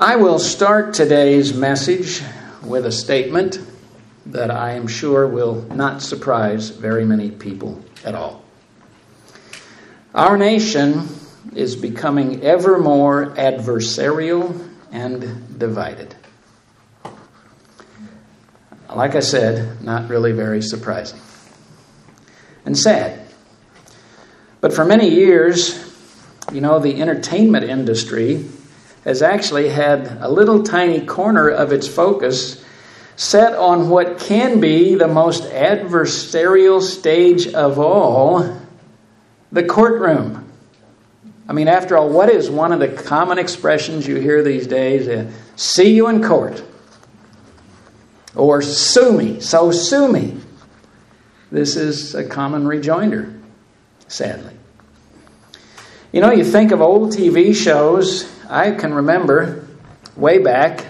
I will start today's message with a statement that I am sure will not surprise very many people at all. Our nation is becoming ever more adversarial and divided. Like I said, not really very surprising. And sad. But for many years, the entertainment industry has actually had a little tiny corner of its focus set on what can be the most adversarial stage of all, the courtroom. After all, what is one of the common expressions you hear these days? See you in court. Or sue me, so sue me. This is a common rejoinder, sadly. You think of old TV shows. I can remember way back,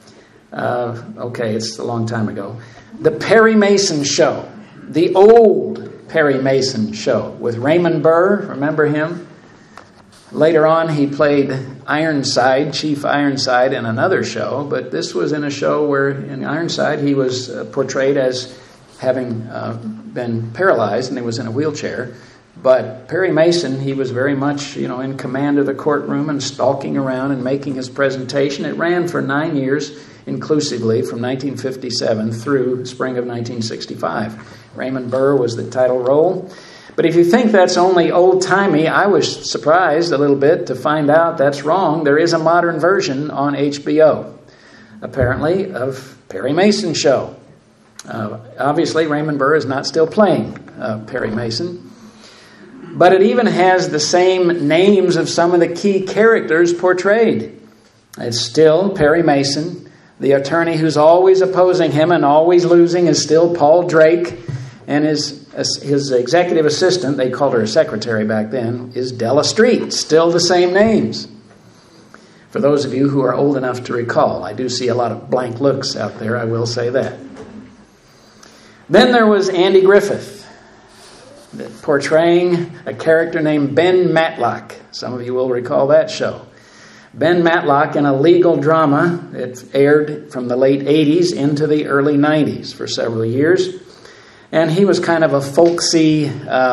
it's a long time ago, the Perry Mason Show, the old Perry Mason Show with Raymond Burr, remember him? Later on he played Ironside, Chief Ironside in another show, but this was in a show where in Ironside he was portrayed as having been paralyzed and he was in a wheelchair. But Perry Mason, he was very much, in command of the courtroom and stalking around and making his presentation. It ran for 9 years inclusively from 1957 through spring of 1965. Raymond Burr was the title role. But if you think that's only old-timey, I was surprised a little bit to find out that's wrong. There is a modern version on HBO, apparently, of Perry Mason Show. Obviously, Raymond Burr is not still playing Perry Mason. But it even has the same names of some of the key characters portrayed. It's still Perry Mason. The attorney who's always opposing him and always losing is still Paul Drake. And his executive assistant, they called her a secretary back then, is Della Street. Still the same names. For those of you who are old enough to recall, I do see a lot of blank looks out there, I will say that. Then there was Andy Griffith, portraying a character named Ben Matlock. Some of you will recall that show. Ben Matlock in a legal drama. It aired from the late 80s into the early 90s for several years. And he was kind of a folksy,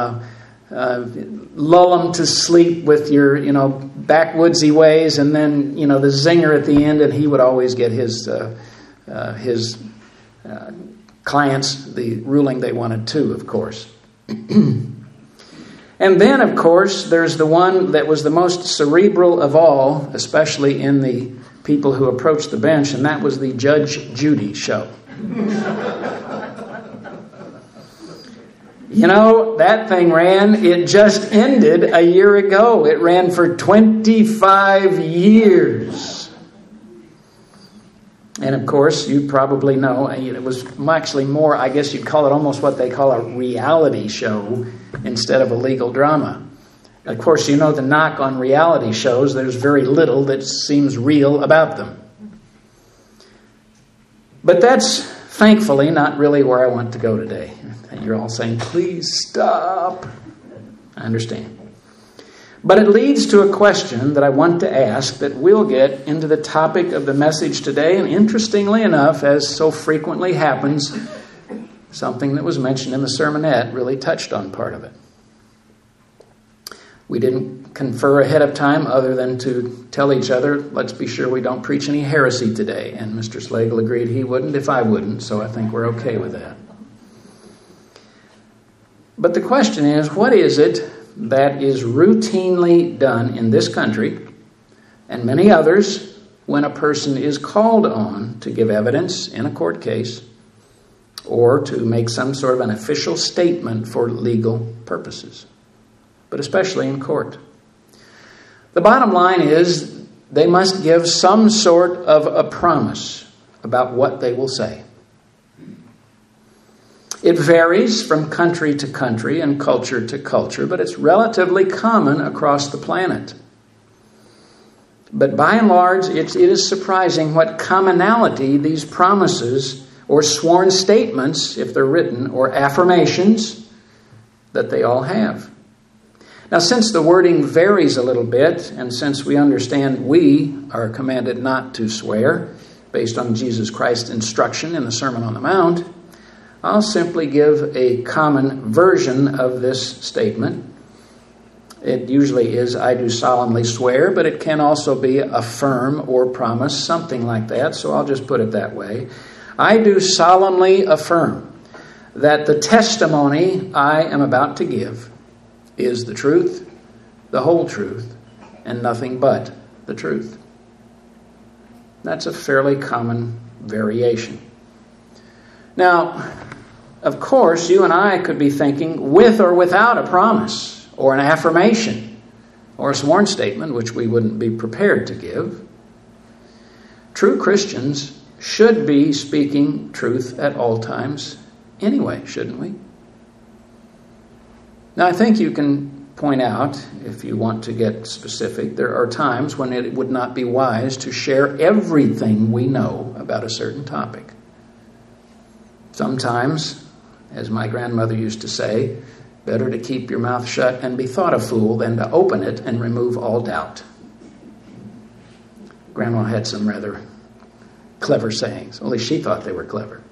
lull him to sleep with your, backwoodsy ways, and then, the zinger at the end, and he would always get his clients the ruling they wanted too, of course. And then, of course, there's the one that was the most cerebral of all, especially in the people who approached the bench, and that was the Judge Judy show. That thing it just ended a year ago. It ran for 25 years. And of course, you probably know, it was actually more, I guess you'd call it almost what they call a reality show instead of a legal drama. Of course, the knock on reality shows, there's very little that seems real about them. But that's thankfully not really where I want to go today. And you're all saying, please stop. I understand. But it leads to a question that I want to ask that will get into the topic of the message today. And interestingly enough, as so frequently happens, something that was mentioned in the sermonette really touched on part of it. We didn't confer ahead of time other than to tell each other, let's be sure we don't preach any heresy today. And Mr. Slagle agreed he wouldn't if I wouldn't, so I think we're okay with that. But the question is, what is it that is routinely done in this country and many others when a person is called on to give evidence in a court case or to make some sort of an official statement for legal purposes, but especially in court? The bottom line is they must give some sort of a promise about what they will say. It varies from country to country and culture to culture, but it's relatively common across the planet. But by and large, it is surprising what commonality these promises or sworn statements, if they're written, or affirmations, that they all have. Now, since the wording varies a little bit, and since we understand we are commanded not to swear, based on Jesus Christ's instruction in the Sermon on the Mount, I'll simply give a common version of this statement. It usually is, I do solemnly swear, but it can also be affirm or promise, something like that, so I'll just put it that way. I do solemnly affirm that the testimony I am about to give is the truth, the whole truth, and nothing but the truth. That's a fairly common variation. Now, of course, you and I could be thinking with or without a promise or an affirmation or a sworn statement, which we wouldn't be prepared to give. True Christians should be speaking truth at all times anyway, shouldn't we? Now, I think you can point out, if you want to get specific, there are times when it would not be wise to share everything we know about a certain topic. Sometimes, as my grandmother used to say, better to keep your mouth shut and be thought a fool than to open it and remove all doubt. Grandma had some rather clever sayings. Only she thought they were clever.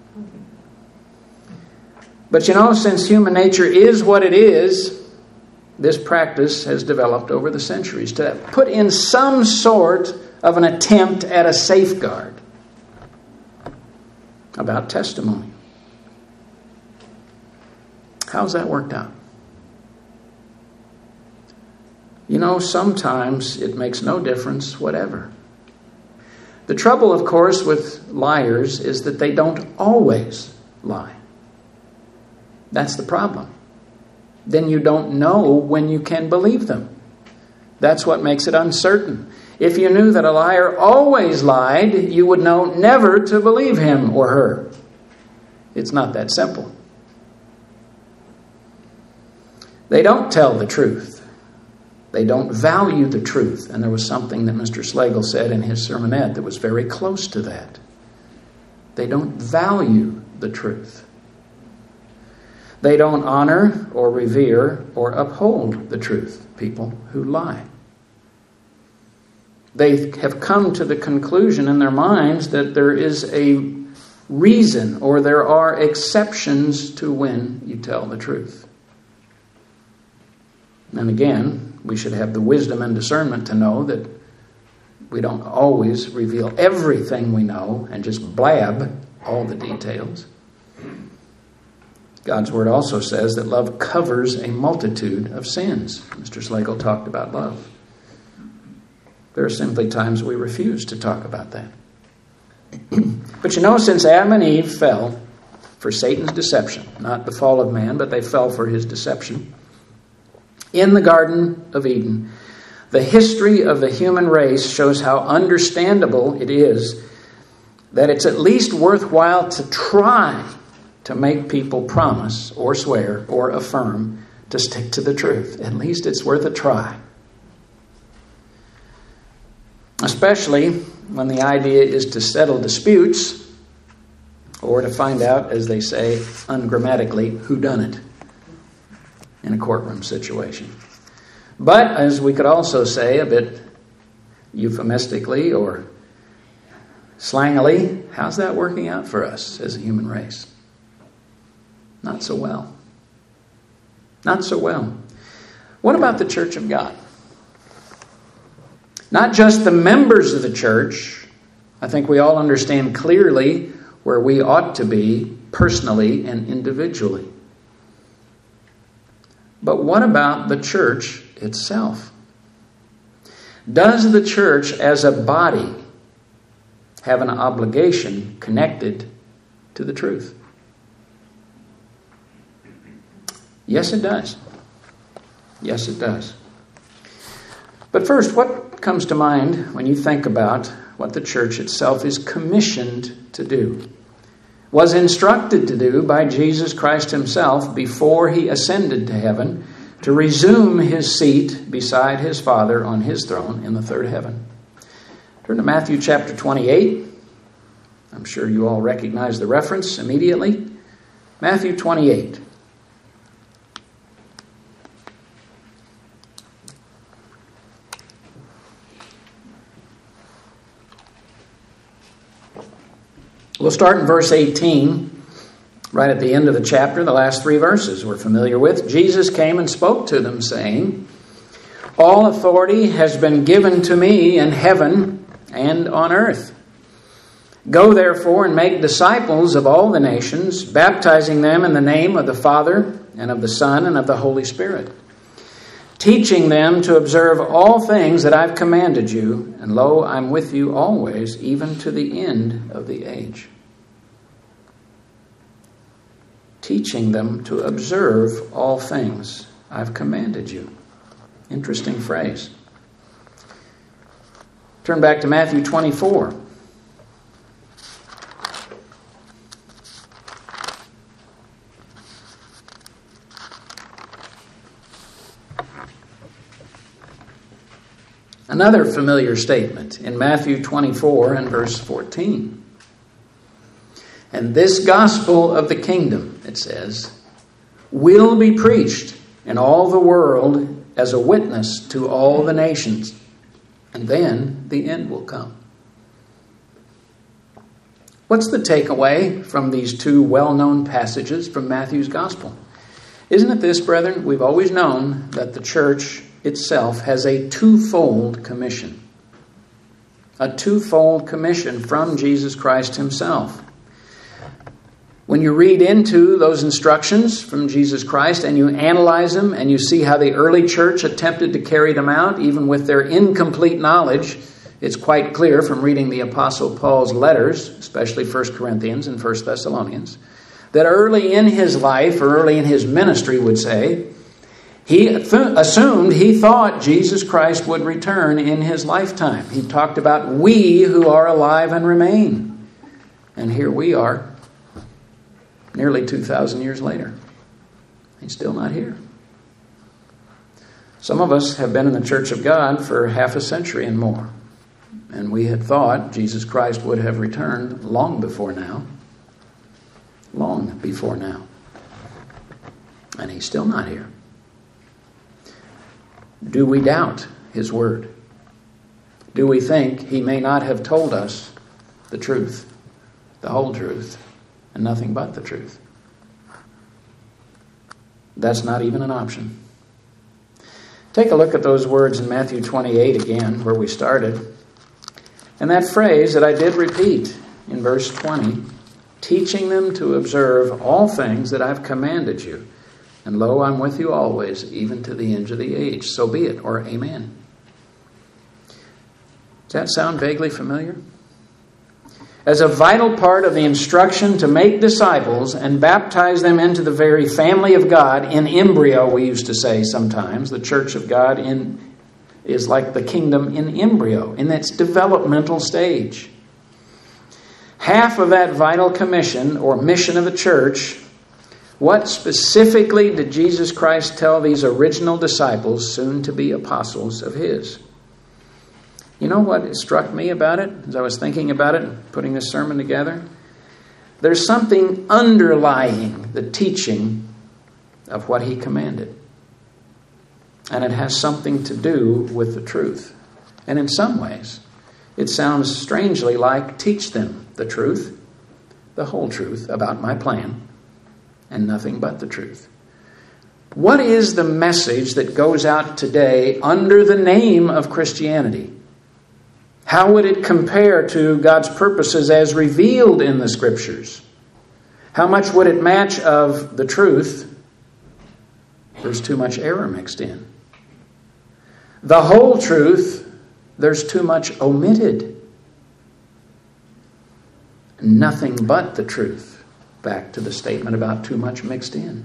But since human nature is what it is, this practice has developed over the centuries to put in some sort of an attempt at a safeguard about testimony. How's that worked out? Sometimes it makes no difference whatever. The trouble, of course, with liars is that they don't always lie. That's the problem. Then you don't know when you can believe them. That's what makes it uncertain. If you knew that a liar always lied, you would know never to believe him or her. It's not that simple. They don't tell the truth. They don't value the truth. And there was something that Mr. Slagle said in his sermonette that was very close to that. They don't value the truth. They don't honor or revere or uphold the truth, people who lie. They have come to the conclusion in their minds that there is a reason or there are exceptions to when you tell the truth. And again, we should have the wisdom and discernment to know that we don't always reveal everything we know and just blab all the details. God's word also says that love covers a multitude of sins. Mr. Slagle talked about love. There are simply times we refuse to talk about that. But since Adam and Eve fell for Satan's deception, not the fall of man, but they fell for his deception, in the Garden of Eden, the history of the human race shows how understandable it is that it's at least worthwhile to try to make people promise or swear or affirm to stick to the truth. At least it's worth a try. Especially when the idea is to settle disputes or to find out, as they say ungrammatically, who done it in a courtroom situation. But, as we could also say a bit euphemistically or slangily, how's that working out for us as a human race? Not so well. Not so well. What about the Church of God? Not just the members of the church. I think we all understand clearly where we ought to be personally and individually. But what about the church itself? Does the church as a body have an obligation connected to the truth? Yes, it does. Yes, it does. But first, what comes to mind when you think about what the church itself is commissioned to do, was instructed to do by Jesus Christ himself before he ascended to heaven to resume his seat beside his Father on his throne in the third heaven? Turn to Matthew chapter 28. I'm sure you all recognize the reference immediately. Matthew 28. We'll start in verse 18, right at the end of the chapter, the last 3 verses we're familiar with. Jesus came and spoke to them, saying, "All authority has been given to me in heaven and on earth. Go therefore and make disciples of all the nations, baptizing them in the name of the Father and of the Son and of the Holy Spirit, teaching them to observe all things that I've commanded you, and lo, I'm with you always, even to the end of the age." Teaching them to observe all things I've commanded you. Interesting phrase. Turn back to Matthew 24. Another familiar statement in Matthew 24 and verse 14. "And this gospel of the kingdom," it says, "will be preached in all the world as a witness to all the nations, and then the end will come." What's the takeaway from these 2 well-known passages from Matthew's gospel? Isn't it this, brethren? We've always known that the church itself has a twofold commission. A twofold commission from Jesus Christ himself. When you read into those instructions from Jesus Christ and you analyze them and you see how the early church attempted to carry them out, even with their incomplete knowledge, it's quite clear from reading the Apostle Paul's letters, especially 1 Corinthians and 1 Thessalonians, that early in his life, or early in his ministry would say, he thought Jesus Christ would return in his lifetime. He talked about we who are alive and remain. And here we are, nearly 2,000 years later. He's still not here. Some of us have been in the Church of God for half a century and more. And we had thought Jesus Christ would have returned long before now. Long before now. And he's still not here. Do we doubt his word? Do we think he may not have told us the truth, the whole truth, and nothing but the truth? That's not even an option. Take a look at those words in Matthew 28 again, where we started. And that phrase that I did repeat in verse 20, "Teaching them to observe all things that I've commanded you. And lo, I'm with you always, even to the end of the age. So be it," or amen. Does that sound vaguely familiar? As a vital part of the instruction to make disciples and baptize them into the very family of God, in embryo, we used to say sometimes, the church of God is like the kingdom in embryo, in its developmental stage. Half of that vital commission or mission of the church, what specifically did Jesus Christ tell these original disciples, soon to be apostles of his? You know what struck me about it as I was thinking about it and putting this sermon together? There's something underlying the teaching of what he commanded. And it has something to do with the truth. And in some ways, it sounds strangely like teach them the truth, the whole truth about my plan, and nothing but the truth. What is the message that goes out today under the name of Christianity? How would it compare to God's purposes as revealed in the Scriptures? How much would it match of the truth? There's too much error mixed in. The whole truth, there's too much omitted. Nothing but the truth. Back to the statement about too much mixed in.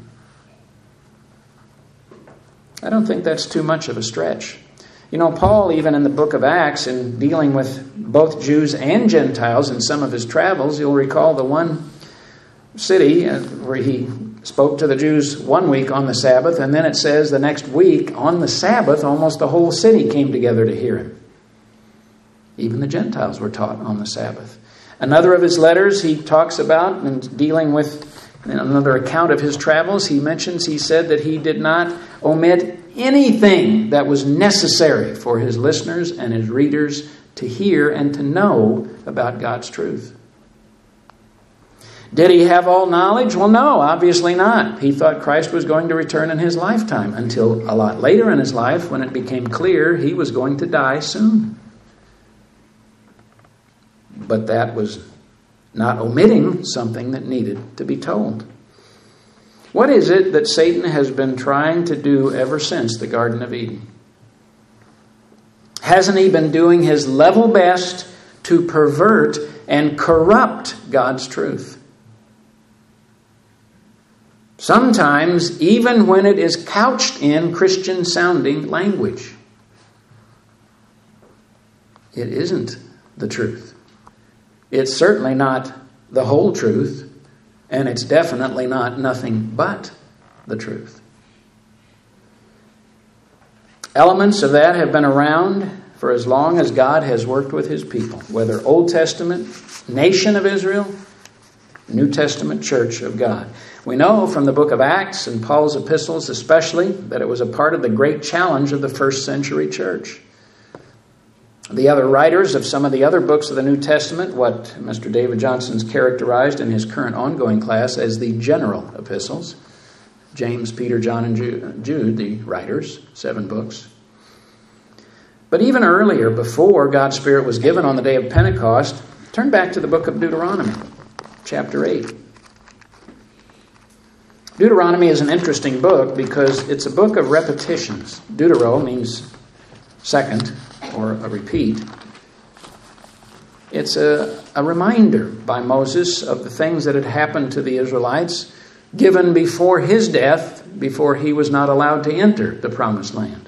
I don't think that's too much of a stretch. You know, Paul, even in the book of Acts, in dealing with both Jews and Gentiles in some of his travels, you'll recall the one city where he spoke to the Jews one week on the Sabbath, and then it says the next week on the Sabbath, almost the whole city came together to hear him. Even the Gentiles were taught on the Sabbath. Another of his letters he talks about, and dealing with another account of his travels, he said that he did not omit anything that was necessary for his listeners and his readers to hear and to know about God's truth. Did he have all knowledge? Well, no, obviously not. He thought Christ was going to return in his lifetime until a lot later in his life when it became clear he was going to die soon. But that was not omitting something that needed to be told. What is it that Satan has been trying to do ever since the Garden of Eden? Hasn't he been doing his level best to pervert and corrupt God's truth? Sometimes even when it is couched in Christian-sounding language. It isn't the truth. It's certainly not the whole truth, and it's definitely not nothing but the truth. Elements of that have been around for as long as God has worked with his people, whether Old Testament, nation of Israel, New Testament church of God. We know from the book of Acts and Paul's epistles especially that it was a part of the great challenge of the first century church. The other writers of some of the other books of the New Testament, what Mr. David Johnson's characterized in his current ongoing class as the general epistles, James, Peter, John, and Jude, the writers, 7 books. But even earlier, before God's Spirit was given on the day of Pentecost, turn back to the book of Deuteronomy, chapter 8. Deuteronomy is an interesting book because it's a book of repetitions. Deutero means second, or a repeat. It's a reminder by Moses of the things that had happened to the Israelites, given before his death, before he was not allowed to enter the promised land.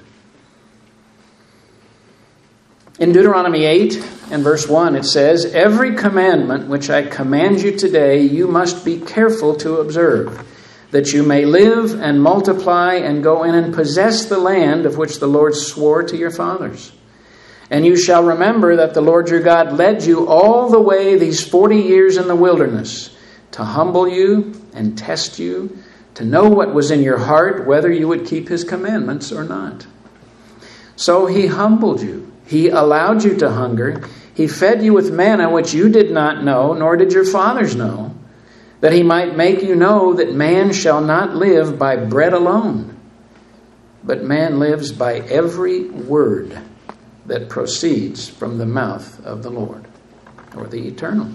In Deuteronomy 8 and verse 1 it says, "Every commandment which I command you today you must be careful to observe, that you may live and multiply and go in and possess the land of which the Lord swore to your fathers. And you shall remember that the Lord your God led you all the way these 40 years in the wilderness, to humble you and test you, to know what was in your heart, whether you would keep his commandments or not. So he humbled you. He allowed you to hunger. He fed you with manna which you did not know, nor did your fathers know, that he might make you know that man shall not live by bread alone, but man lives by every word that proceeds from the mouth of the Lord," or the Eternal.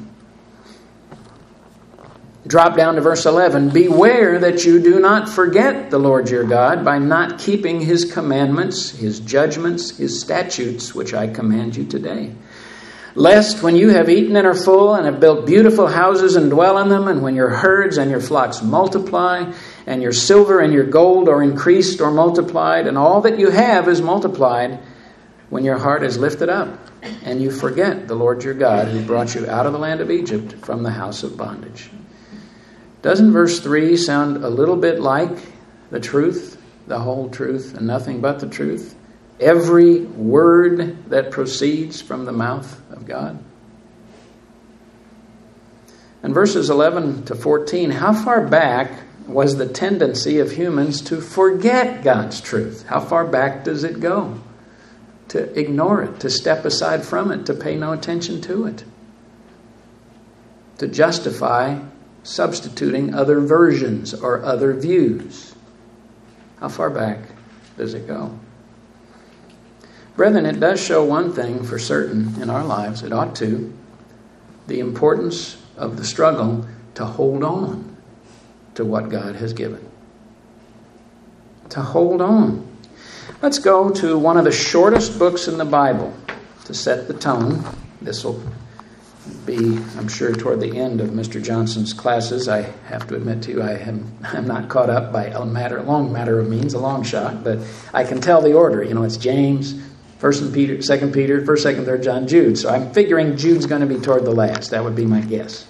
Drop down to verse 11. "Beware that you do not forget the Lord your God by not keeping his commandments, his judgments, his statutes, which I command you today. Lest when you have eaten and are full and have built beautiful houses and dwell in them, and when your herds and your flocks multiply, and your silver and your gold are increased or multiplied, and all that you have is multiplied, when your heart is lifted up, and you forget the Lord your God who brought you out of the land of Egypt from the house of bondage." Doesn't verse 3 sound a little bit like the truth, the whole truth, and nothing but the truth? Every word that proceeds from the mouth of God. And verses 11 to 14, how far back was the tendency of humans to forget God's truth? How far back does it go? To ignore it, to step aside from it, to pay no attention to it. To justify substituting other versions or other views. How far back does it go? Brethren, it does show one thing for certain in our lives, it ought to, the importance of the struggle to hold on to what God has given. To hold on. Let's go to one of the shortest books in the Bible to set the tone. This will be, I'm sure, toward the end of Mr. Johnson's classes. I have to admit to you, I'm not caught up by a long matter of means, a long shot, but I can tell the order. You know, it's James, 1 Peter, 2 Peter, 1st, 2nd, 3rd John, Jude. So I'm figuring Jude's going to be toward the last. That would be my guess.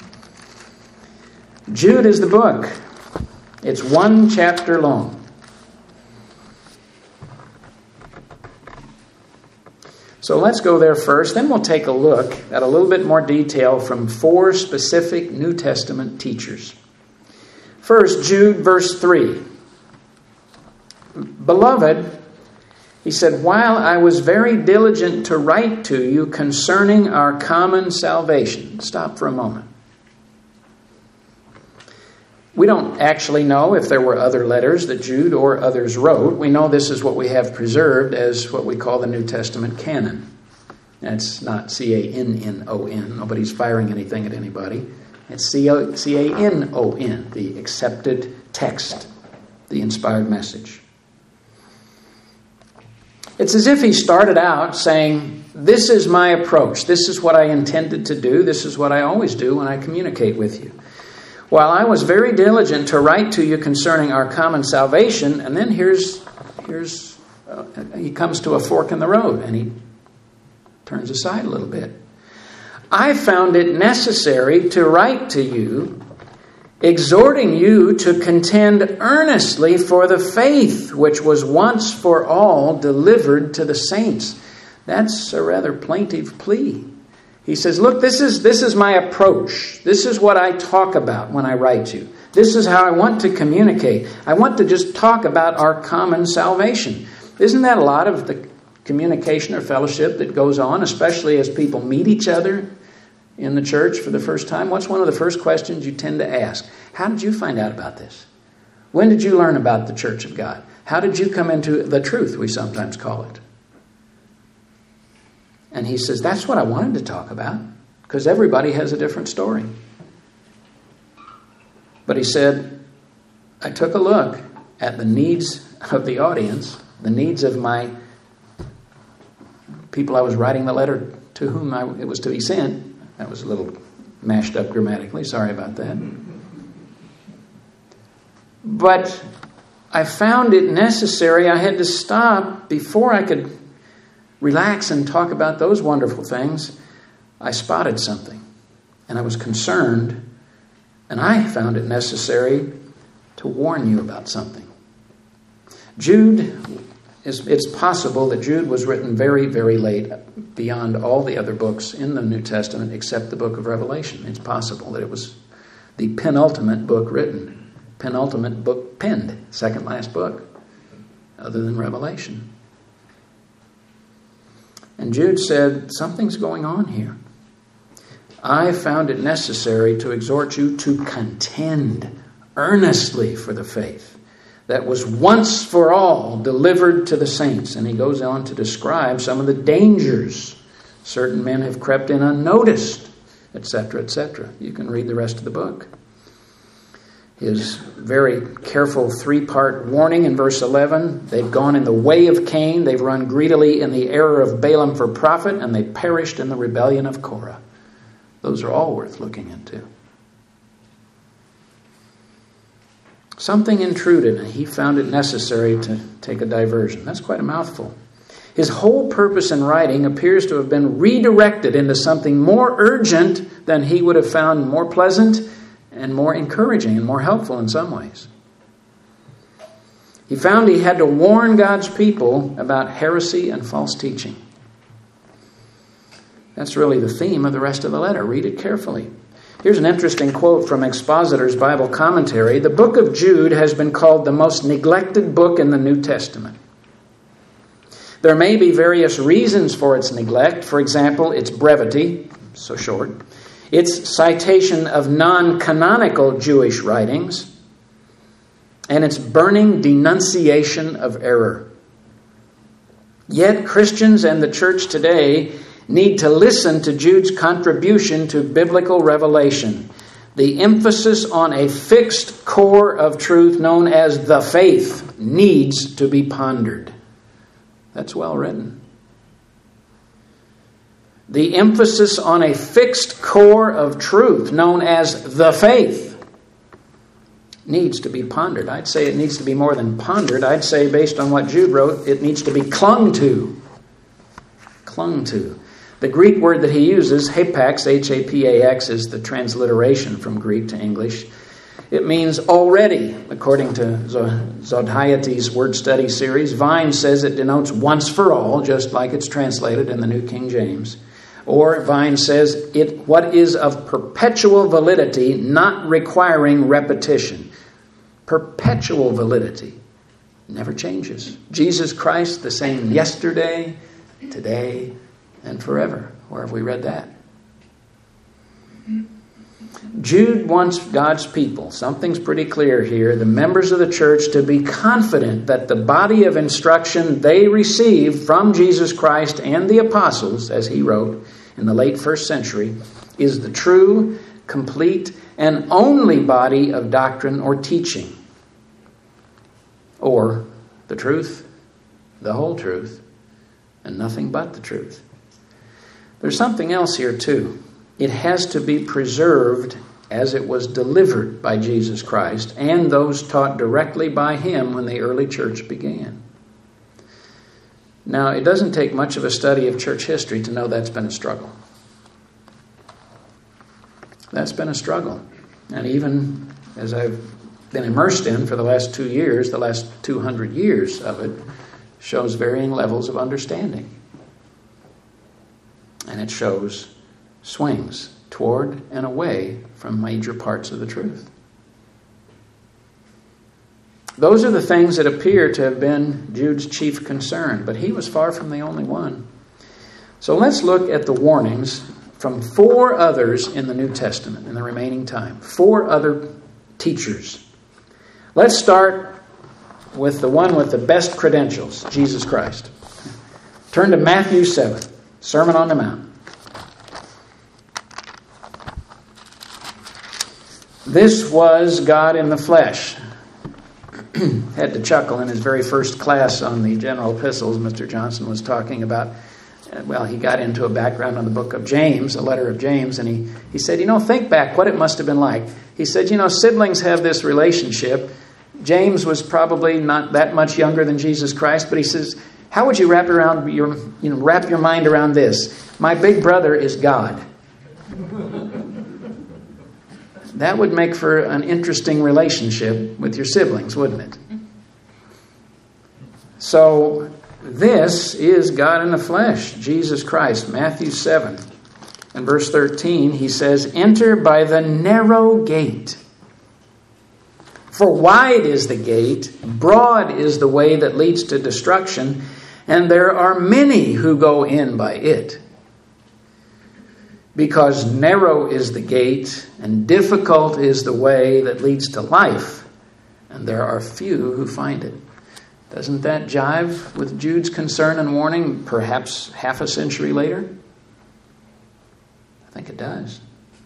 Jude is the book. It's 1 chapter long. So let's go there first. Then we'll take a look at a little bit more detail from 4 specific New Testament teachers. First, Jude, verse 3. "Beloved," he said, "while I was very diligent to write to you concerning our common salvation." Stop for a moment. We don't actually know if there were other letters that Jude or others wrote. We know this is what we have preserved as what we call the New Testament canon. That's not C-A-N-N-O-N. Nobody's firing anything at anybody. It's C-A-N-O-N, the accepted text, the inspired message. It's as if he started out saying, this is my approach. This is what I intended to do. This is what I always do when I communicate with you. While I was very diligent to write to you concerning our common salvation, and then he comes to a fork in the road, and he turns aside a little bit. I found it necessary to write to you, exhorting you to contend earnestly for the faith which was once for all delivered to the saints. That's a rather plaintive plea. He says, look, this is my approach. This is what I talk about when I write you. This is how I want to communicate. I want to just talk about our common salvation. Isn't that a lot of the communication or fellowship that goes on, especially as people meet each other in the church for the first time? What's one of the first questions you tend to ask? How did you find out about this? When did you learn about the Church of God? How did you come into the truth, we sometimes call it? And he says, that's what I wanted to talk about, because everybody has a different story. But he said, I took a look at the needs of the audience, the needs of my people I was writing the letter to whom it was to be sent. That was a little mashed up grammatically. Sorry about that. But I found it necessary. I had to stop before I could relax and talk about those wonderful things. I spotted something, and I was concerned, and I found it necessary to warn you about something. It's possible that Jude was written very, very late, beyond all the other books in the New Testament except the book of Revelation. It's possible that it was the penultimate book written, penultimate book penned, second last book, other than Revelation. And Jude said, something's going on here. I found it necessary to exhort you to contend earnestly for the faith that was once for all delivered to the saints. And he goes on to describe some of the dangers certain men have crept in unnoticed, etc., etc. You can read the rest of the book. His very careful three-part warning in verse 11. They've gone in the way of Cain. They've run greedily in the error of Balaam for profit, and they perished in the rebellion of Korah. Those are all worth looking into. Something intruded, and he found it necessary to take a diversion. That's quite a mouthful. His whole purpose in writing appears to have been redirected into something more urgent than he would have found more pleasant and more encouraging and more helpful in some ways. He found he had to warn God's people about heresy and false teaching. That's really the theme of the rest of the letter. Read it carefully. Here's an interesting quote from Expositor's Bible Commentary. The book of Jude has been called the most neglected book in the New Testament. There may be various reasons for its neglect. For example, its brevity, so short, its citation of non-canonical Jewish writings, and its burning denunciation of error. Yet Christians and the church today need to listen to Jude's contribution to biblical revelation. The emphasis on a fixed core of truth known as the faith needs to be pondered. That's well written. The emphasis on a fixed core of truth known as the faith needs to be pondered. I'd say it needs to be more than pondered. I'd say, based on what Jude wrote, it needs to be clung to. Clung to. The Greek word that he uses, hapax, H-A-P-A-X, is the transliteration from Greek to English. It means already, according to Zodhiates' word study series. Vine says it denotes once for all, just like it's translated in the New King James. Or Vine says what is of perpetual validity, not requiring repetition. Perpetual validity never changes. Jesus Christ, the same yesterday, today, and forever. Where have we read that? Jude wants God's people, something's pretty clear here, the members of the church, to be confident that the body of instruction they received from Jesus Christ and the apostles, as he wrote in the late first century, is the true, complete, and only body of doctrine or teaching. Or the truth, the whole truth, and nothing but the truth. There's something else here too. It has to be preserved as it was delivered by Jesus Christ and those taught directly by him when the early church began. Now, it doesn't take much of a study of church history to know that's been a struggle. That's been a struggle. And even as I've been immersed in for the last 2 years, the last 200 years of it, shows varying levels of understanding. And it shows swings toward and away from major parts of the truth. Those are the things that appear to have been Jude's chief concern, but he was far from the only one. So let's look at the warnings from 4 others in the New Testament in the remaining time. 4 other teachers. Let's start with the one with the best credentials, Jesus Christ. Turn to Matthew 7, Sermon on the Mount. This was God in the flesh. Had to chuckle in his very first class on the general epistles. Mr. Johnson was talking about, he got into a background on the book of James, a letter of James, and he said, think back what it must have been like. He said, siblings have this relationship. James was probably not that much younger than Jesus Christ, but he says, how would you wrap your mind around this? My big brother is God. That would make for an interesting relationship with your siblings, wouldn't it? So, this is God in the flesh, Jesus Christ. Matthew 7 and verse 13, he says, enter by the narrow gate. For wide is the gate, broad is the way that leads to destruction, and there are many who go in by it. Because narrow is the gate, and difficult is the way that leads to life, and there are few who find it. Doesn't that jive with Jude's concern and warning, perhaps half a century later? I think it does.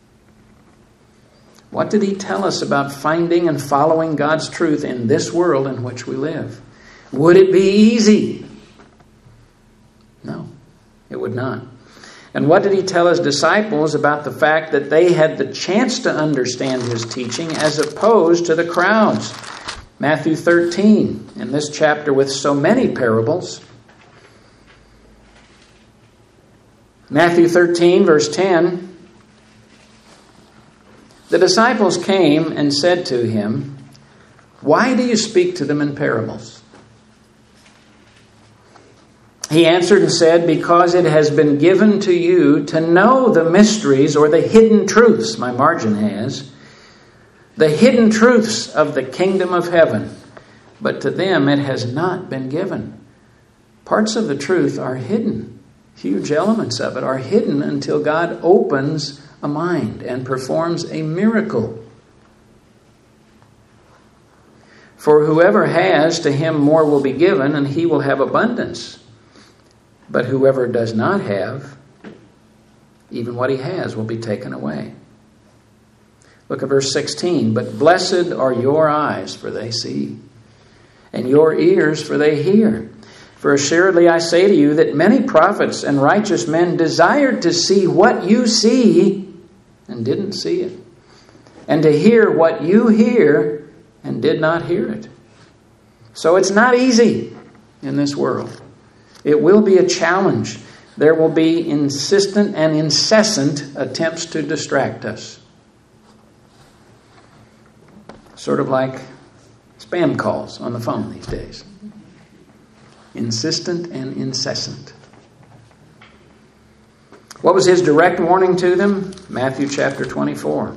What did he tell us about finding and following God's truth in this world in which we live? Would it be easy? No, it would not. And what did he tell his disciples about the fact that they had the chance to understand his teaching as opposed to the crowds? Matthew 13, in this chapter with so many parables. Matthew 13, verse 10. The disciples came and said to him, why do you speak to them in parables? He answered and said, because it has been given to you to know the mysteries or the hidden truths, my margin has, the hidden truths of the kingdom of heaven, but to them it has not been given. Parts of the truth are hidden. Huge elements of it are hidden until God opens a mind and performs a miracle. For whoever has, to him more will be given, and he will have abundance. But whoever does not have, even what he has will be taken away. Look at verse 16. But blessed are your eyes, for they see, and your ears, for they hear. For assuredly I say to you that many prophets and righteous men desired to see what you see and didn't see it, and to hear what you hear and did not hear it. So it's not easy in this world. It will be a challenge. There will be insistent and incessant attempts to distract us. Sort of like spam calls on the phone these days. Insistent and incessant. What was his direct warning to them? Matthew chapter 24.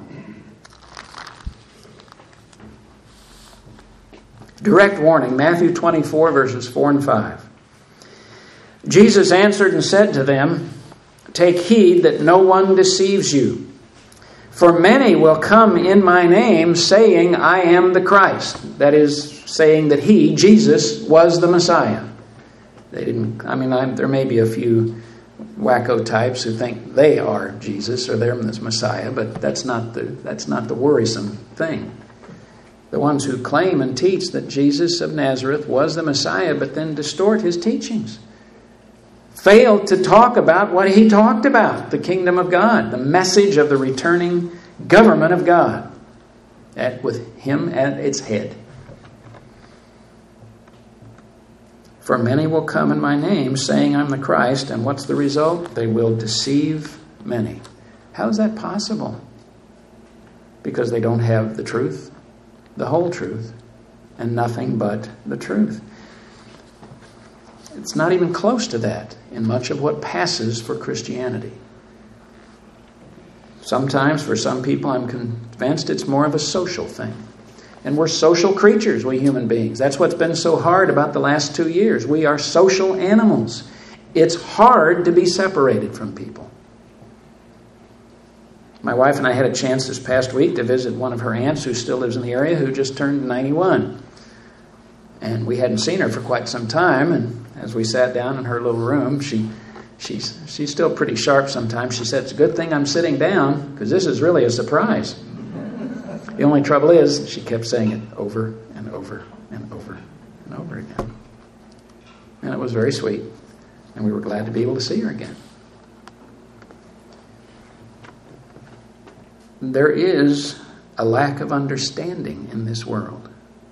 Direct warning, Matthew 24, verses 4 and 5. Jesus answered and said to them, take heed that no one deceives you. For many will come in my name, saying, I am the Christ. That is, saying that he, Jesus, was the Messiah. They didn't. There may be a few wacko types who think they are Jesus or they're the Messiah, but that's not the worrisome thing. The ones who claim and teach that Jesus of Nazareth was the Messiah, but then distort his teachings, failed to talk about what he talked about, the kingdom of God, the message of the returning government of God, with him at its head. For many will come in my name, saying I'm the Christ, and what's the result? They will deceive many. How is that possible? Because they don't have the truth, the whole truth, and nothing but the truth. It's not even close to that in much of what passes for Christianity. Sometimes, for some people, I'm convinced it's more of a social thing. And we're social creatures, we human beings. That's what's been so hard about the last 2 years. We are social animals. It's hard to be separated from people. My wife and I had a chance this past week to visit one of her aunts who still lives in the area, who just turned 91. And we hadn't seen her for quite some time. And as we sat down in her little room, she's still pretty sharp sometimes. She said, it's a good thing I'm sitting down, because this is really a surprise. The only trouble is, she kept saying it over and over and over and over again. And it was very sweet. And we were glad to be able to see her again. There is a lack of understanding in this world.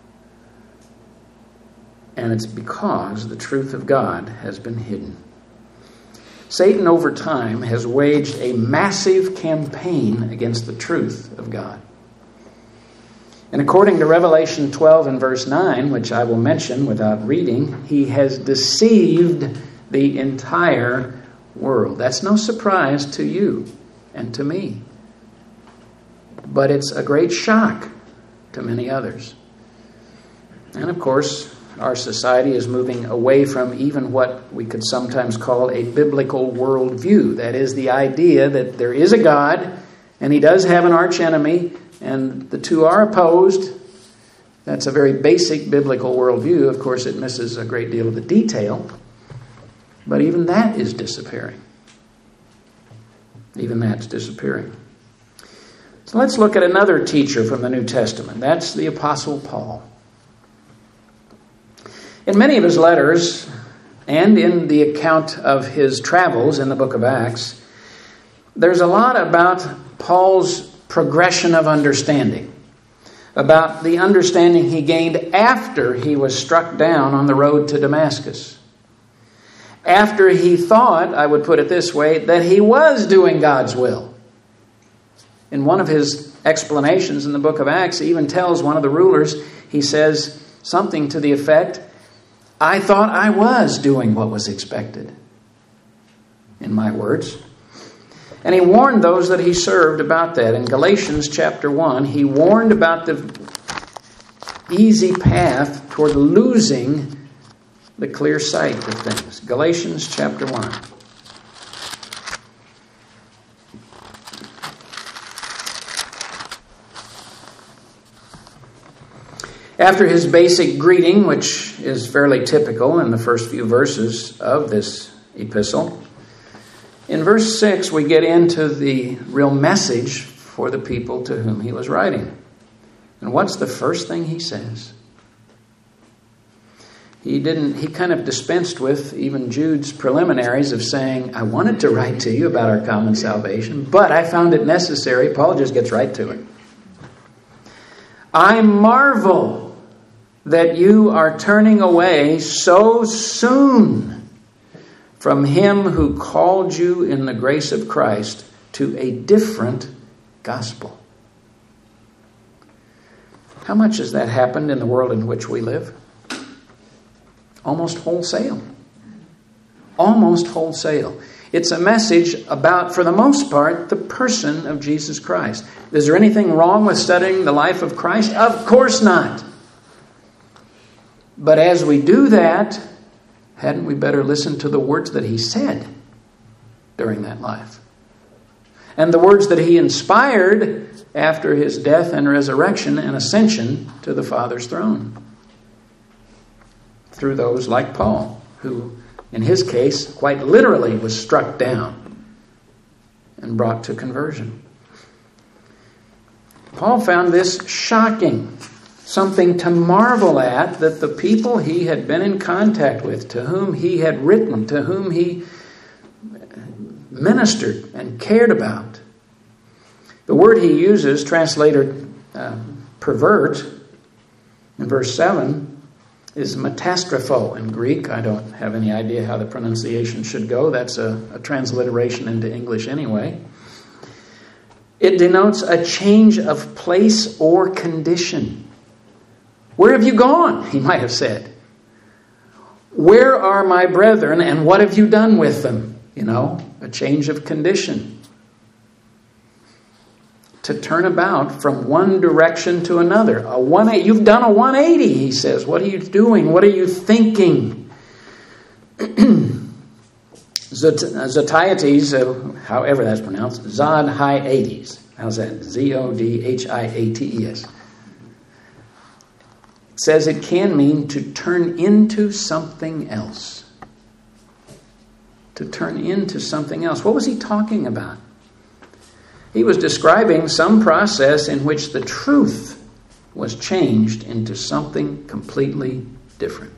And it's because the truth of God has been hidden. Satan over time has waged a massive campaign against the truth of God. And according to Revelation 12 and verse 9, which I will mention without reading, he has deceived the entire world. That's no surprise to you and to me. But it's a great shock to many others. And of course, our society is moving away from even what we could sometimes call a biblical worldview. That is the idea that there is a God, and he does have an archenemy, and the two are opposed. That's a very basic biblical worldview. Of course, it misses a great deal of the detail. But even that is disappearing. Even that's disappearing. So let's look at another teacher from the New Testament. That's the Apostle Paul. In many of his letters, and in the account of his travels in the book of Acts, there's a lot about Paul's progression of understanding, about the understanding he gained after he was struck down on the road to Damascus. After he thought, I would put it this way, that he was doing God's will. In one of his explanations in the book of Acts, he even tells one of the rulers, he says something to the effect, I thought I was doing what was expected. In my words. And he warned those that he served about that. In Galatians chapter 1, he warned about the easy path toward losing the clear sight of things. Galatians chapter 1. After his basic greeting, which is fairly typical in the first few verses of this epistle, in verse 6 we get into the real message for the people to whom he was writing. And what's the first thing he says? He kind of dispensed with even Jude's preliminaries of saying, I wanted to write to you about our common salvation, but I found it necessary. Paul just gets right to it. I marvel that you are turning away so soon from him who called you in the grace of Christ to a different gospel. How much has that happened in the world in which we live? Almost wholesale. Almost wholesale. It's a message about, for the most part, the person of Jesus Christ. Is there anything wrong with studying the life of Christ? Of course not. But as we do that, hadn't we better listen to the words that he said during that life? and the words that he inspired after his death and resurrection and ascension to the Father's throne. Through those like Paul, who in his case quite literally was struck down and brought to conversion. Paul found this shocking, something to marvel at, that the people he had been in contact with, to whom he had written, to whom he ministered and cared about. The word he uses, translated pervert, in verse 7, is metastropho in Greek. I don't have any idea how the pronunciation should go. That's a transliteration into English anyway. It denotes a change of place or condition. Where have you gone? He might have said. Where are my brethren, and what have you done with them? A change of condition. To turn about from one direction to another. You've done a 180, he says. What are you doing? What are you thinking? Zodhiates, however that's pronounced, Zodhiates. How's that? Zodhiates. It says it can mean to turn into something else. To turn into something else. What was he talking about? He was describing some process in which the truth was changed into something completely different.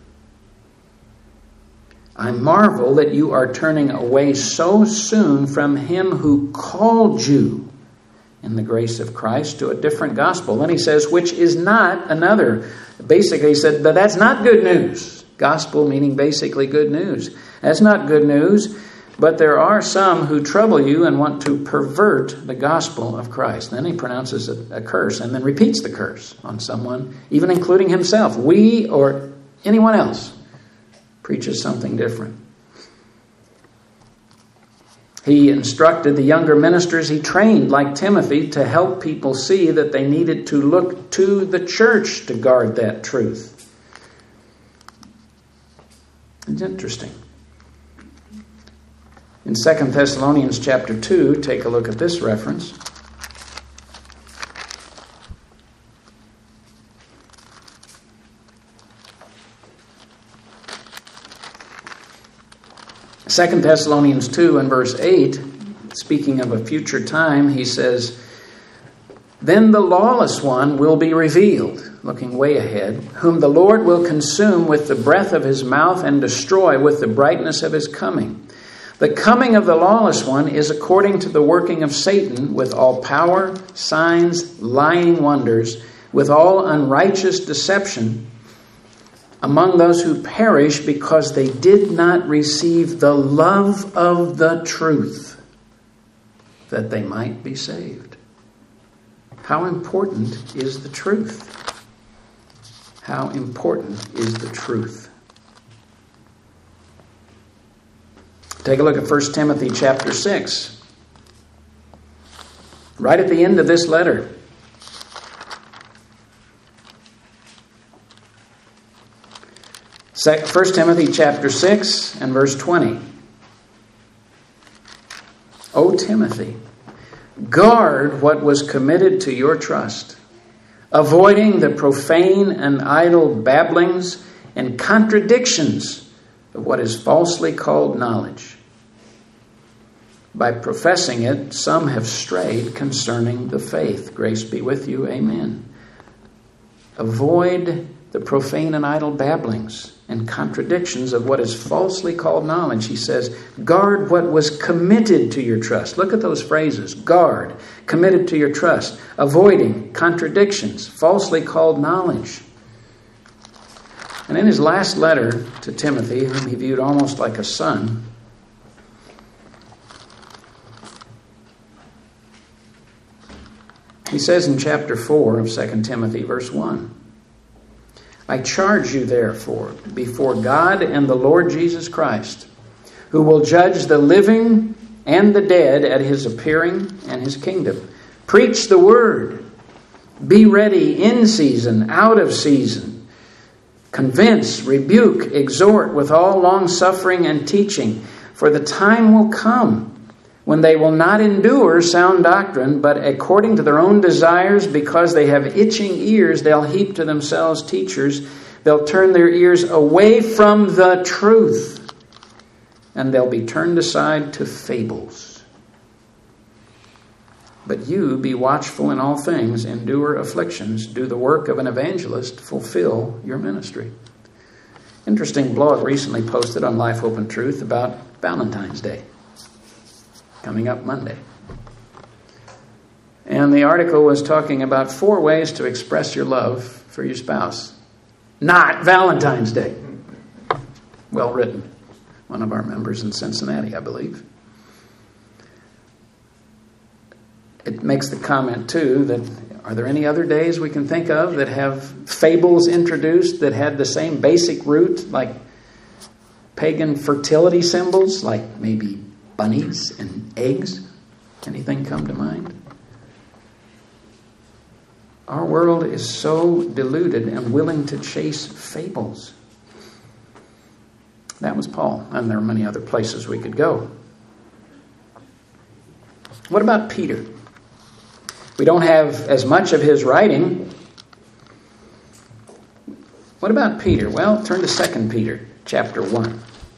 I marvel that you are turning away so soon from him who called you in the grace of Christ to a different gospel. Then he says, which is not another. Basically, he said, but that's not good news. Gospel meaning basically good news. That's not good news. But there are some who trouble you and want to pervert the gospel of Christ. Then he pronounces a curse and then repeats the curse on someone, even including himself. We or anyone else preaches something different. He instructed the younger ministers he trained, like Timothy, to help people see that they needed to look to the church to guard that truth. It's interesting. In 2 Thessalonians chapter 2, take a look at this reference. Second Thessalonians 2 and verse 8, speaking of a future time, he says, then the lawless one will be revealed, looking way ahead, whom the Lord will consume with the breath of his mouth and destroy with the brightness of his coming. The coming of the lawless one is according to the working of Satan with all power, signs, lying wonders, with all unrighteous deception among those who perish because they did not receive the love of the truth that they might be saved. How important is the truth? How important is the truth? Take a look at 1 Timothy chapter 6. Right at the end of this letter. First Timothy chapter 6 and verse 20. O Timothy, guard what was committed to your trust, avoiding the profane and idle babblings and contradictions of what is falsely called knowledge. By professing it, some have strayed concerning the faith. Grace be with you. Amen. Avoid the profane and idle babblings and contradictions of what is falsely called knowledge. He says, guard what was committed to your trust. Look at those phrases. Guard, committed to your trust. Avoiding contradictions, falsely called knowledge. And in his last letter to Timothy, whom he viewed almost like a son, he says in chapter 4 of 2 Timothy, verse 1, I charge you therefore before God and the Lord Jesus Christ, who will judge the living and the dead at his appearing and his kingdom. Preach the word. Be ready in season, out of season. Convince, rebuke, exhort with all long suffering and teaching. For the time will come when they will not endure sound doctrine, but according to their own desires, because they have itching ears, they'll heap to themselves teachers. They'll turn their ears away from the truth, and they'll be turned aside to fables. But you be watchful in all things, endure afflictions, do the work of an evangelist, fulfill your ministry. Interesting blog recently posted on Life, Hope, and Truth about Valentine's Day, coming up Monday. And the article was talking about 4 ways to express your love for your spouse. Not Valentine's Day. Well written. One of our members in Cincinnati, I believe. It makes the comment, too, that are there any other days we can think of that have fables introduced that had the same basic root, like pagan fertility symbols, like maybe bunnies and eggs? Anything come to mind? Our world is so deluded and willing to chase fables. That was Paul, and there are many other places we could go. What about Peter? We don't have as much of his writing. What about Peter? Well, turn to 2 Peter chapter 1.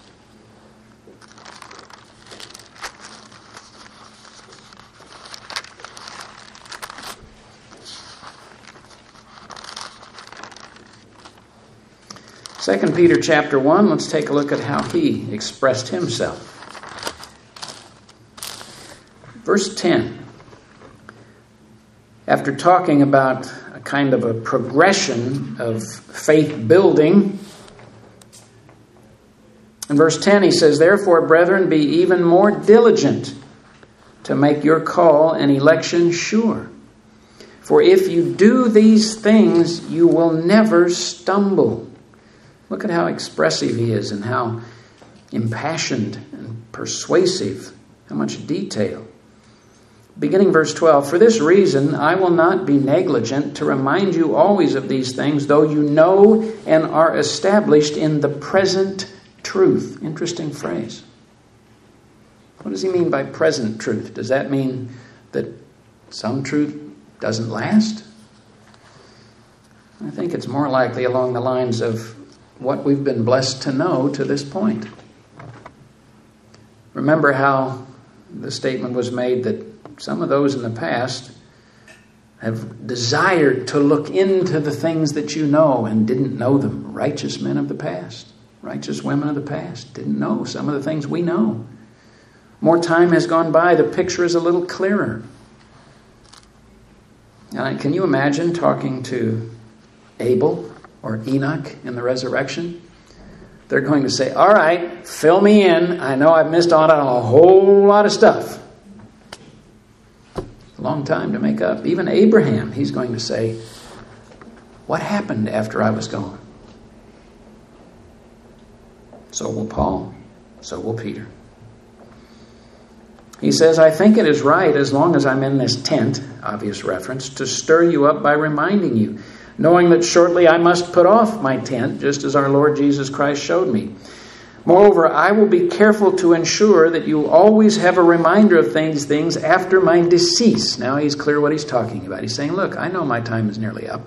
Second Peter chapter 1, let's take a look at how he expressed himself. Verse 10. After talking about a kind of a progression of faith building, in verse 10 he says, "Therefore, brethren, be even more diligent to make your call and election sure. For if you do these things, you will never stumble." Look at how expressive he is and how impassioned and persuasive, how much detail. Beginning verse 12, "For this reason I will not be negligent to remind you always of these things, though you know and are established in the present truth." Interesting phrase. What does he mean by present truth? Does that mean that some truth doesn't last? I think it's more likely along the lines of what we've been blessed to know to this point. Remember how the statement was made that some of those in the past have desired to look into the things that you know and didn't know them. Righteous men of the past, righteous women of the past didn't know some of the things we know. More time has gone by, the picture is a little clearer. And can you imagine talking to Abel or Enoch in the resurrection? They're going to say, "All right, fill me in. I know I've missed out on a whole lot of stuff." A long time to make up. Even Abraham, he's going to say, "What happened after I was gone?" So will Paul. So will Peter. He says, "I think it is right, as long as I'm in this tent," obvious reference, "to stir you up by reminding you, knowing that shortly I must put off my tent, just as our Lord Jesus Christ showed me. Moreover, I will be careful to ensure that you always have a reminder of these things after my decease." Now he's clear what he's talking about. He's saying, look, I know my time is nearly up.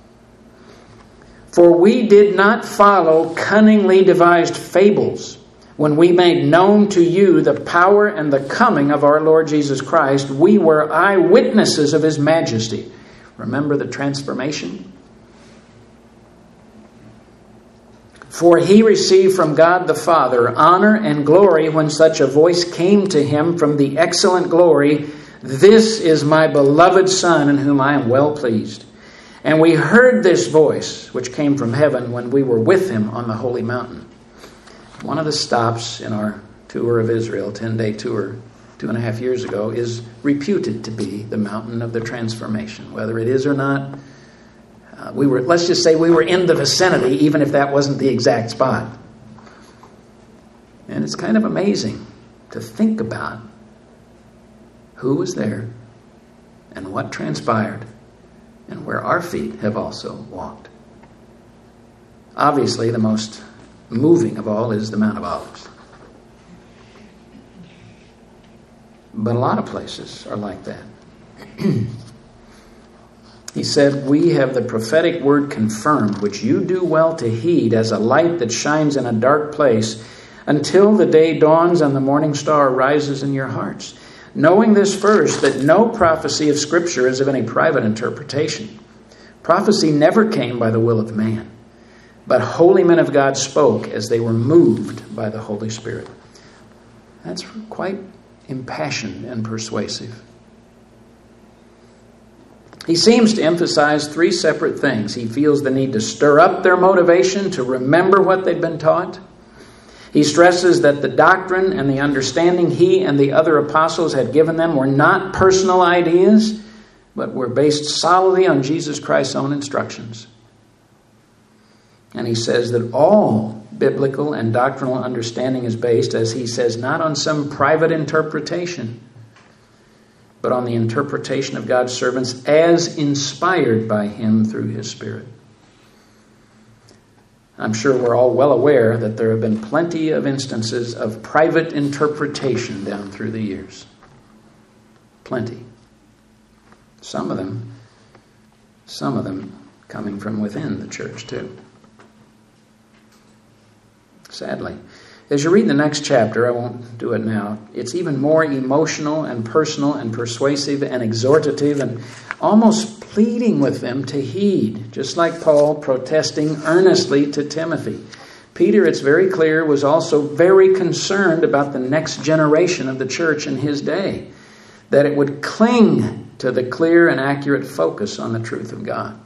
"For we did not follow cunningly devised fables when we made known to you the power and the coming of our Lord Jesus Christ. We were eyewitnesses of his majesty." Remember the transformation? "For he received from God the Father honor and glory when such a voice came to him from the excellent glory, 'This is my beloved Son in whom I am well pleased.' And we heard this voice which came from heaven when we were with him on the holy mountain." One of the stops in our tour of Israel, 10-day tour, 2.5 years ago, is reputed to be the mountain of the transformation. Whether it is or not, let's just say we were in the vicinity, even if that wasn't the exact spot. And it's kind of amazing to think about who was there and what transpired and where our feet have also walked. Obviously, the most moving of all is the Mount of Olives. But a lot of places are like that. He said, we have the prophetic word confirmed, which you do well to heed as a light that shines in a dark place until the day dawns and the morning star rises in your hearts. Knowing this first, that no prophecy of Scripture is of any private interpretation. Prophecy never came by the will of man, but holy men of God spoke as they were moved by the Holy Spirit. That's quite impassioned and persuasive. He seems to emphasize three separate things. He feels the need to stir up their motivation to remember what they've been taught. He stresses that the doctrine and the understanding he and the other apostles had given them were not personal ideas, but were based solidly on Jesus Christ's own instructions. And he says that all biblical and doctrinal understanding is based, as he says, not on some private interpretation, but on the interpretation of God's servants as inspired by him through his Spirit. I'm sure we're all well aware that there have been plenty of instances of private interpretation down through the years. Plenty. Some of them coming from within the church too. Sadly. As you read the next chapter, I won't do it now, it's even more emotional and personal and persuasive and exhortative and almost pleading with them to heed, just like Paul protesting earnestly to Timothy. Peter, it's very clear, was also very concerned about the next generation of the church in his day, that it would cling to the clear and accurate focus on the truth of God.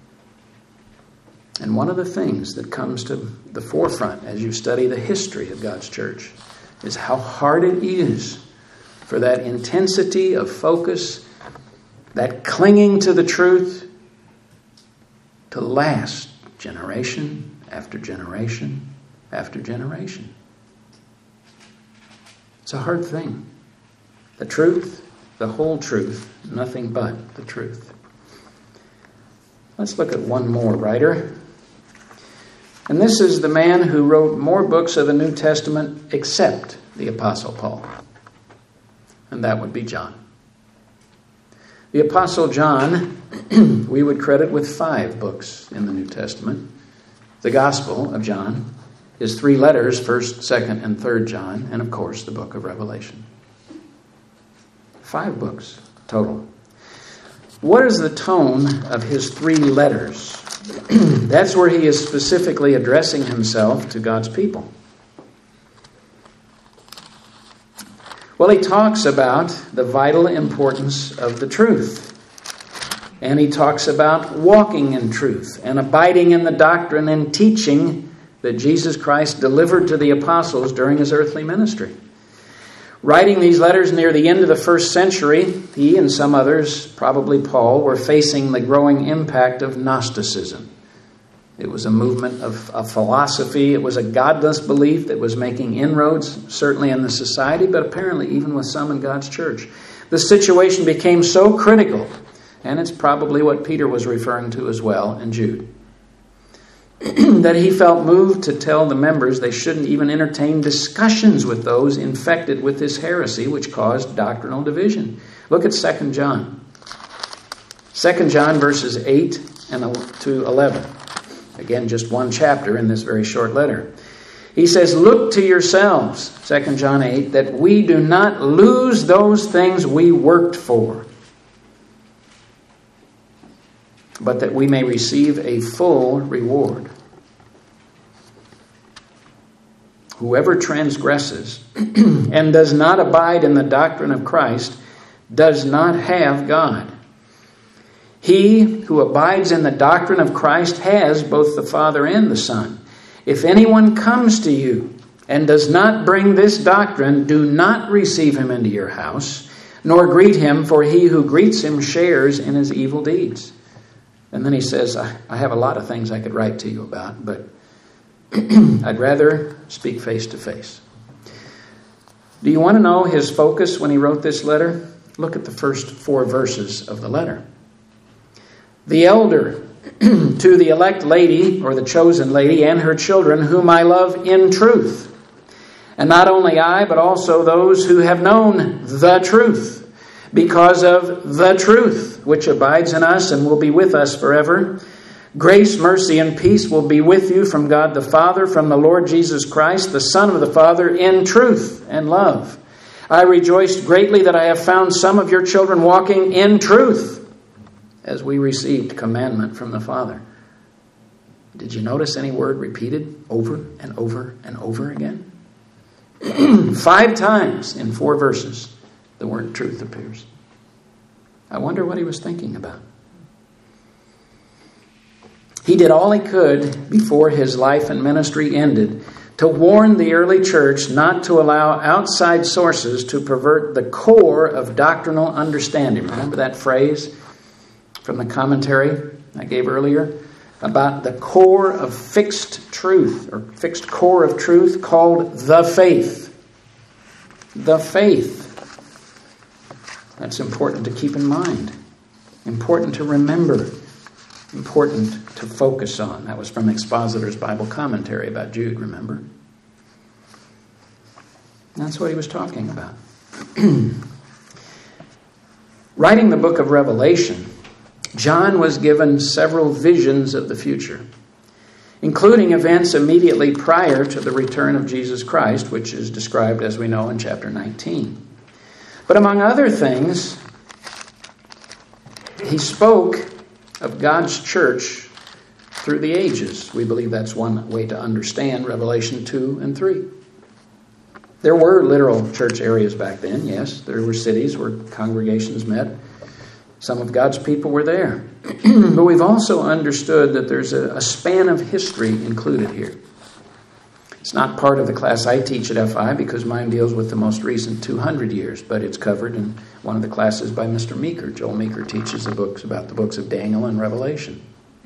And one of the things that comes to the forefront as you study the history of God's church is how hard it is for that intensity of focus, that clinging to the truth, to last generation after generation after generation. It's a hard thing. The truth, the whole truth, nothing but the truth. Let's look at one more writer. And this is the man who wrote more books of the New Testament except the Apostle Paul. And that would be John. The Apostle John, we would credit with 5 books in the New Testament. The Gospel of John, his 3 letters, 1st, 2nd, and 3rd John, and of course the book of Revelation. 5 books total. What is the tone of his 3 letters? That's where he is specifically addressing himself to God's people. Well, he talks about the vital importance of the truth. And he talks about walking in truth and abiding in the doctrine and teaching that Jesus Christ delivered to the apostles during his earthly ministry. Writing these letters near the end of the 1st century, he and some others, probably Paul, were facing the growing impact of Gnosticism. It was a movement of a philosophy. It was a godless belief that was making inroads, certainly in the society, but apparently even with some in God's church. The situation became so critical, and it's probably what Peter was referring to as well, and Jude, that he felt moved to tell the members they shouldn't even entertain discussions with those infected with this heresy, which caused doctrinal division. Look at 2 John. 2 John verses 8 to 11. Again, just one chapter in this very short letter. He says, "Look to yourselves," 2 John 8, "that we do not lose those things we worked for, but that we may receive a full reward. Whoever transgresses and does not abide in the doctrine of Christ does not have God. He who abides in the doctrine of Christ has both the Father and the Son. If anyone comes to you and does not bring this doctrine, do not receive him into your house, nor greet him, for he who greets him shares in his evil deeds." And then he says, I have a lot of things I could write to you about, but I'd rather speak face to face. Do you want to know his focus when he wrote this letter? Look at the first 4 verses of the letter. "The elder to the elect lady," or the chosen lady, "and her children, whom I love in truth, And not only I, but also those who have known the truth, because of the truth, which abides in us and will be with us forever. Grace, mercy, and peace will be with you from God the Father, from the Lord Jesus Christ, the Son of the Father, in truth and love. I rejoiced greatly that I have found some of your children walking in truth, as we received commandment from the Father. Did you notice any word repeated over and over and over again? 5 times in 4 verses, the word truth appears. I wonder what he was thinking about. He did all he could before his life and ministry ended to warn the early church not to allow outside sources to pervert the core of doctrinal understanding. Remember that phrase from the commentary I gave earlier about the core of fixed truth, or fixed core of truth called the faith. The faith. That's important to keep in mind. Important to remember. Important to focus on. That was from Expositor's Bible Commentary about Jude, remember? That's what he was talking about. Writing the book of Revelation, John was given several visions of the future, including events immediately prior to the return of Jesus Christ, which is described, as we know, in chapter 19. But among other things, he spoke of God's church through the ages. We believe that's one way to understand Revelation 2 and 3. There were literal church areas back then, yes. There were cities where congregations met. Some of God's people were there. But we've also understood that there's a span of history included here. It's not part of the class I teach at FI because mine deals with the most recent 200 years, but it's covered in one of the classes by Mr. Meeker. Joel Meeker teaches the books about the books of Daniel and Revelation.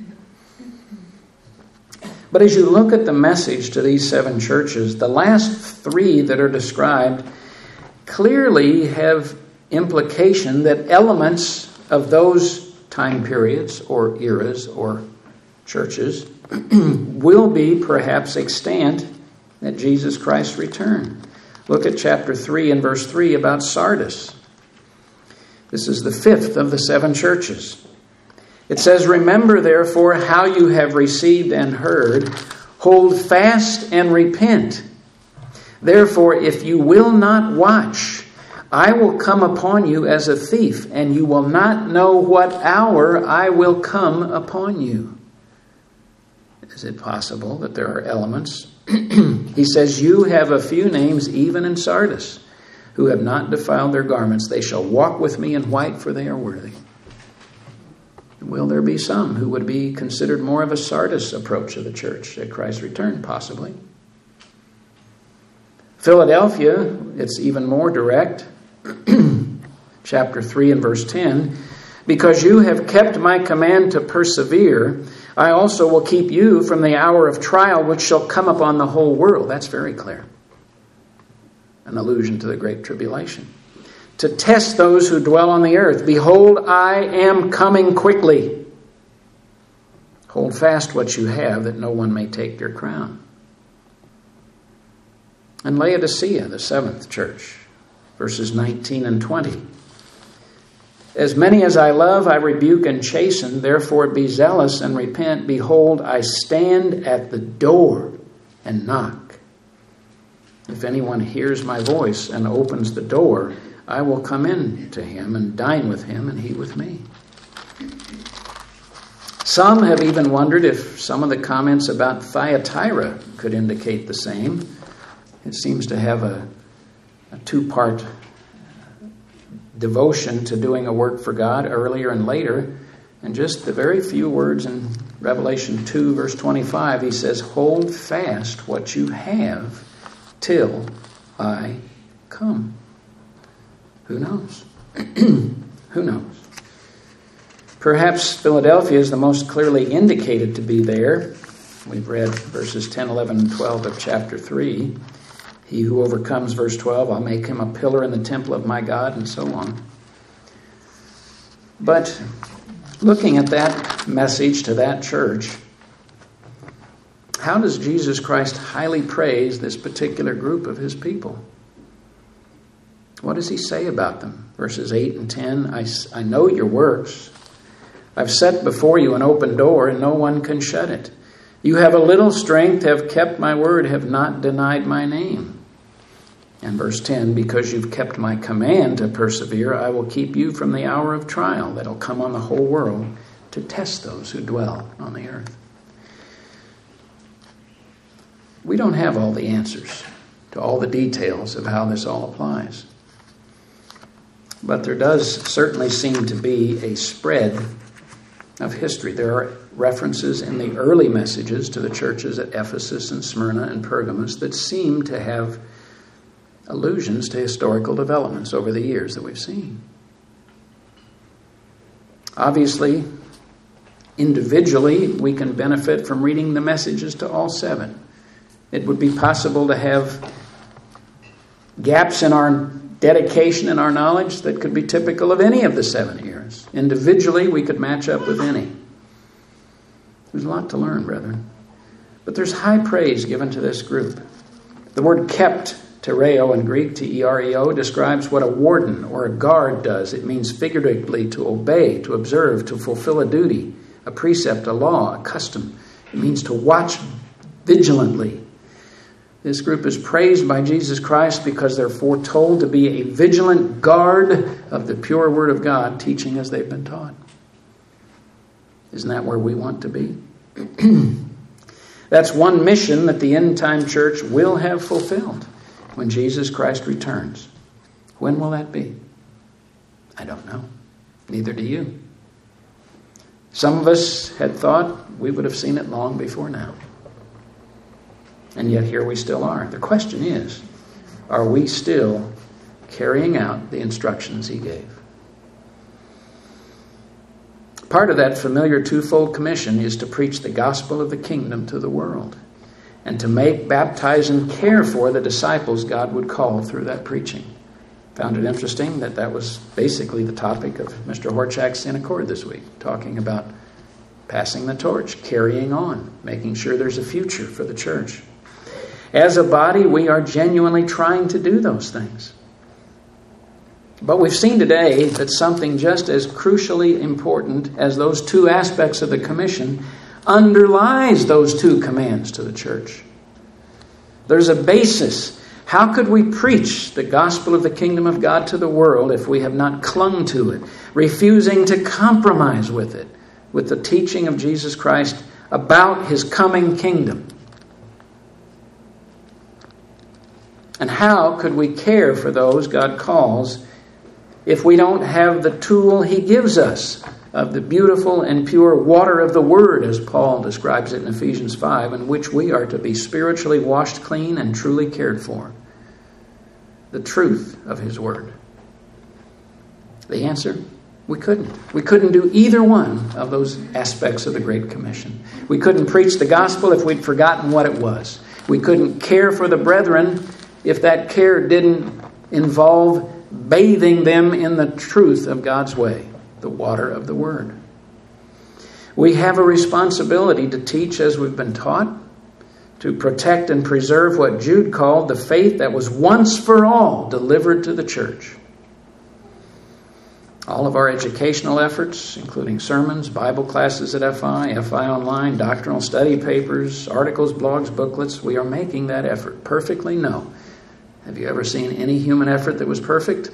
But as you look at the message to these 7 churches, the last 3 that are described clearly have implication that elements of those time periods or eras or churches will be perhaps extant at Jesus Christ's return. Look at chapter 3 and verse 3 about Sardis. This is the 5th of the 7 churches. It says, "Remember therefore how you have received and heard, hold fast and repent. Therefore, if you will not watch, I will come upon you as a thief, and you will not know what hour I will come upon you." Is it possible that there are elements? He says, "You have a few names even in Sardis, who have not defiled their garments. They shall walk with me in white, for they are worthy." Will there be some who would be considered more of a Sardis approach of the church at Christ's return? Possibly. Philadelphia, it's even more direct. Chapter 3 and verse 10, "Because you have kept my command to persevere, I also will keep you from the hour of trial which shall come upon the whole world." That's very clear. An allusion to the Great Tribulation. "To test those who dwell on the earth. Behold, I am coming quickly. Hold fast what you have, that no one may take your crown." And Laodicea, the 7th church, verses 19 and 20. "As many as I love, I rebuke and chasten. Therefore be zealous and repent. Behold, I stand at the door and knock. If anyone hears my voice and opens the door, I will come in to him and dine with him and he with me." Some have even wondered if some of the comments about Thyatira could indicate the same. It seems to have a 2-part devotion to doing a work for God earlier and later. And just the very few words in Revelation 2 verse 25, he says, "Hold fast what you have till I come." Who knows? Who knows? Perhaps Philadelphia is the most clearly indicated to be there. We've read verses 10, 11, and 12 of chapter 3. "He who overcomes," verse 12, "I'll make him a pillar in the temple of my God," and so on. But looking at that message to that church, how does Jesus Christ highly praise this particular group of his people? What does he say about them? Verses 8 and 10, I know your works. I've set before you an open door, and no one can shut it. You have a little strength, have kept my word, have not denied my name. And verse 10, because you've kept my command to persevere, I will keep you from the hour of trial that'll come on the whole world to test those who dwell on the earth. We don't have all the answers to all the details of how this all applies. But there does certainly seem to be a spread of history. There are references in the early messages to the churches at Ephesus and Smyrna and Pergamos that seem to have allusions to historical developments over the years that we've seen. Obviously, individually, we can benefit from reading the messages to all seven. It would be possible to have gaps in our dedication and our knowledge that could be typical of any of the 7 eras. Individually, we could match up with any. There's a lot to learn, brethren. But there's high praise given to this group. The word kept, tereo in Greek, T-E-R-E-O, describes what a warden or a guard does. It means figuratively to obey, to observe, to fulfill a duty, a precept, a law, a custom. It means to watch vigilantly. This group is praised by Jesus Christ because they're foretold to be a vigilant guard of the pure Word of God, teaching as they've been taught. Isn't that where we want to be? That's one mission that the end-time church will have fulfilled when Jesus Christ returns. When will that be? I don't know. Neither do you. Some of us had thought we would have seen it long before now. And yet here we still are. The question is, are we still carrying out the instructions he gave? Part of that familiar twofold commission is to preach the gospel of the kingdom to the world and to make, baptize, and care for the disciples God would call through that preaching. Found it interesting that was basically the topic of Mr. Horchak's Synod this week, talking about passing the torch, carrying on, making sure there's a future for the church. As a body, we are genuinely trying to do those things. But we've seen today that something just as crucially important as those two aspects of the commission underlies those two commands to the church. There's a basis. How could we preach the gospel of the kingdom of God to the world if we have not clung to it, refusing to compromise with it, with the teaching of Jesus Christ about his coming kingdom? And how could we care for those God calls if we don't have the tool he gives us of the beautiful and pure water of the Word, as Paul describes it in Ephesians 5, in which we are to be spiritually washed clean and truly cared for? The truth of his Word. The answer? We couldn't. We couldn't do either one of those aspects of the Great Commission. We couldn't preach the gospel if we'd forgotten what it was. We couldn't care for the brethren if that care didn't involve bathing them in the truth of God's way, the water of the Word. We have a responsibility to teach as we've been taught, to protect and preserve what Jude called the faith that was once for all delivered to the church. All of our educational efforts, including sermons, Bible classes at FI Online, doctrinal study papers, articles, blogs, booklets, we are making that effort. Perfectly? No. Have you ever seen any human effort that was perfect?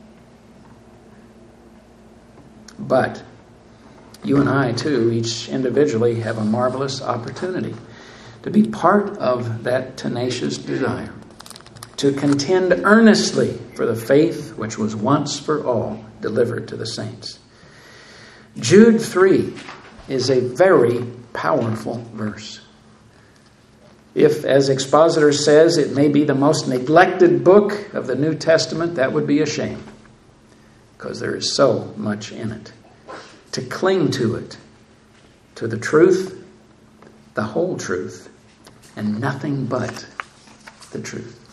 But you and I, too, each individually, have a marvelous opportunity to be part of that tenacious desire, to contend earnestly for the faith which was once for all delivered to the saints. Jude 3 is a very powerful verse. If, as Expositor says, it may be the most neglected book of the New Testament, that would be a shame, because there is so much in it. To cling to it, to the truth, the whole truth, and nothing but the truth.